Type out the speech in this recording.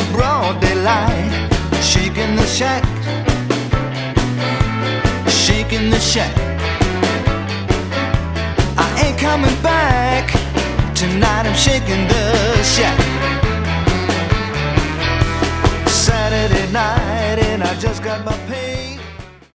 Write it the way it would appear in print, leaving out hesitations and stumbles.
broad daylight, shaking the shack, shaking the shack. I ain't coming back tonight, I'm shaking the shack. Saturday night and I just got my